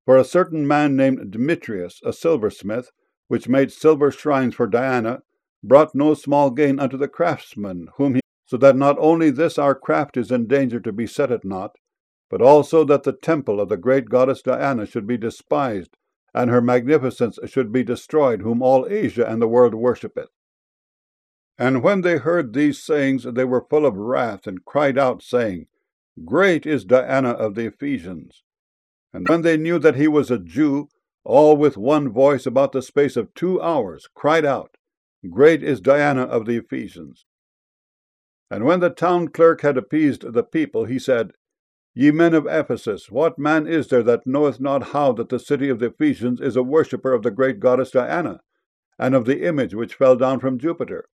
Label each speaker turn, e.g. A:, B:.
A: For a certain man named Demetrius, a silversmith, which made silver shrines for Diana, brought no small gain unto the craftsmen, so that not only this our craft is in danger to be set at naught, but also that the temple of the great goddess Diana should be despised, and her magnificence should be destroyed, whom all Asia and the world worshippeth. And when they heard these sayings, they were full of wrath, and cried out, saying, Great is Diana of the Ephesians. And when they knew that he was a Jew, all with one voice about the space of 2 hours cried out, Great is Diana of the Ephesians. And when the town clerk had appeased the people, he said, Ye men of Ephesus, what man is there that knoweth not how that the city of the Ephesians is a worshipper of the great goddess Diana, and of the image which fell down from Jupiter?